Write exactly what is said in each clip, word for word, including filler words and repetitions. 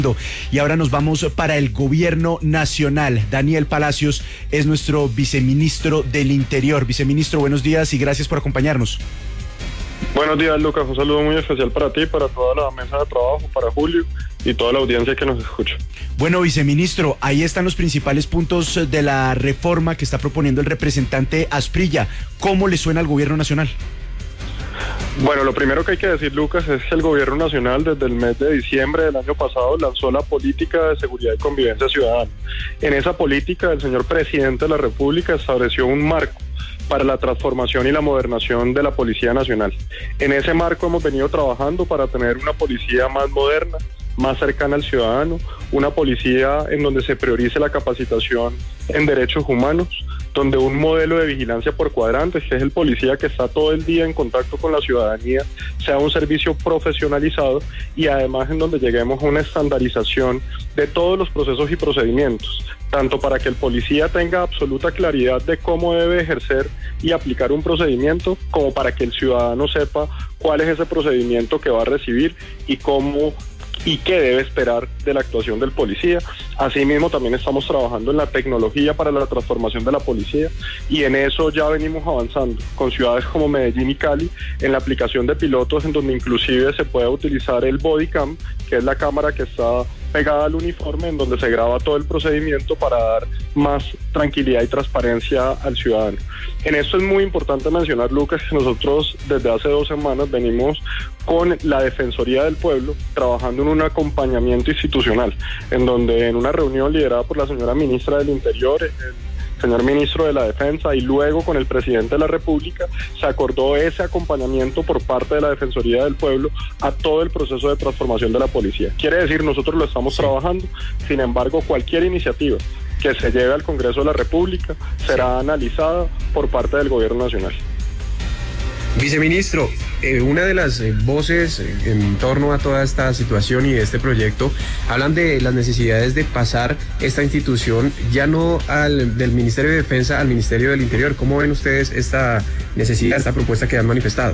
Y ahora nos vamos para el gobierno nacional. Daniel Palacios es nuestro viceministro del Interior. Viceministro, buenos días y gracias por acompañarnos. Buenos días, Lucas. Un saludo muy especial para ti, para toda la mesa de trabajo, para Julio y toda la audiencia que nos escucha. Bueno, viceministro, ahí están los principales puntos de la reforma que está proponiendo el representante Asprilla. ¿Cómo le suena al gobierno nacional? Bueno, lo primero que hay que decir, Lucas, es que el gobierno nacional desde el mes de diciembre del año pasado lanzó la política de seguridad y convivencia ciudadana. En esa política, el señor presidente de la República estableció un marco para la transformación y la modernización de la Policía Nacional. En ese marco hemos venido trabajando para tener una policía más moderna, más cercana al ciudadano, una policía en donde se priorice la capacitación en derechos humanos, donde un modelo de vigilancia por cuadrantes, que es el policía que está todo el día en contacto con la ciudadanía, sea un servicio profesionalizado y además en donde lleguemos a una estandarización de todos los procesos y procedimientos, tanto para que el policía tenga absoluta claridad de cómo debe ejercer y aplicar un procedimiento, como para que el ciudadano sepa cuál es ese procedimiento que va a recibir y cómo y qué debe esperar de la actuación del policía. Asimismo, también estamos trabajando en la tecnología para la transformación de la policía y en eso ya venimos avanzando con ciudades como Medellín y Cali en la aplicación de pilotos en donde inclusive se puede utilizar el body cam, que es la cámara que está pegada al uniforme en donde se graba todo el procedimiento para dar más tranquilidad y transparencia al ciudadano. En esto es muy importante mencionar, Lucas, que nosotros desde hace dos semanas venimos con la Defensoría del Pueblo trabajando en un acompañamiento institucional, en donde en una reunión liderada por la señora ministra del Interior, el señor ministro de la Defensa y luego con el presidente de la República, se acordó ese acompañamiento por parte de la Defensoría del Pueblo a todo el proceso de transformación de la policía. Quiere decir, nosotros lo estamos sí. trabajando, sin embargo, cualquier iniciativa que se lleve al Congreso de la República será sí. analizada por parte del Gobierno Nacional. Viceministro, eh, una de las eh, voces eh, en torno a toda esta situación y de este proyecto hablan de las necesidades de pasar esta institución ya no al del Ministerio de Defensa al Ministerio del Interior. ¿Cómo ven ustedes esta necesidad, esta propuesta que han manifestado?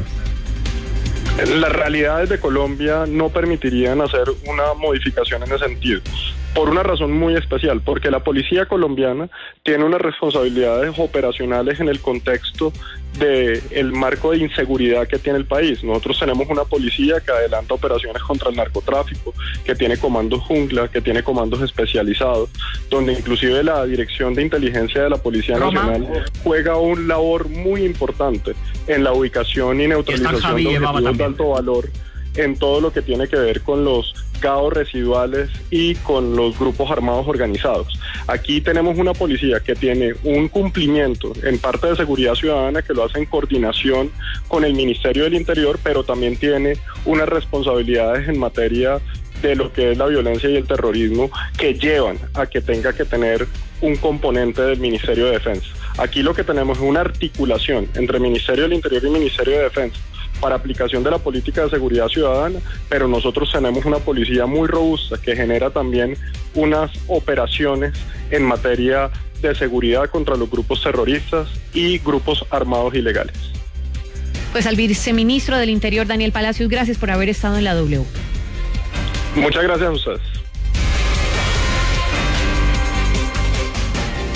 Las realidades de Colombia no permitirían hacer una modificación en ese sentido, por una razón muy especial, porque la policía colombiana tiene unas responsabilidades operacionales en el contexto del marco de inseguridad que tiene el país. Nosotros tenemos una policía que adelanta operaciones contra el narcotráfico, que tiene comandos jungla, que tiene comandos especializados, donde inclusive la Dirección de Inteligencia de la Policía Roma. Nacional juega un labor muy importante en la ubicación y neutralización de objetivos de alto valor en todo lo que tiene que ver con los caos residuales y con los grupos armados organizados. Aquí tenemos una policía que tiene un cumplimiento en parte de seguridad ciudadana que lo hace en coordinación con el Ministerio del Interior, pero también tiene unas responsabilidades en materia de lo que es la violencia y el terrorismo que llevan a que tenga que tener un componente del Ministerio de Defensa. Aquí lo que tenemos es una articulación entre Ministerio del Interior y Ministerio de Defensa para aplicación de la política de seguridad ciudadana, pero nosotros tenemos una policía muy robusta que genera también unas operaciones en materia de seguridad contra los grupos terroristas y grupos armados ilegales. Pues al viceministro del Interior, Daniel Palacios, gracias por haber estado en la W. Muchas gracias a ustedes.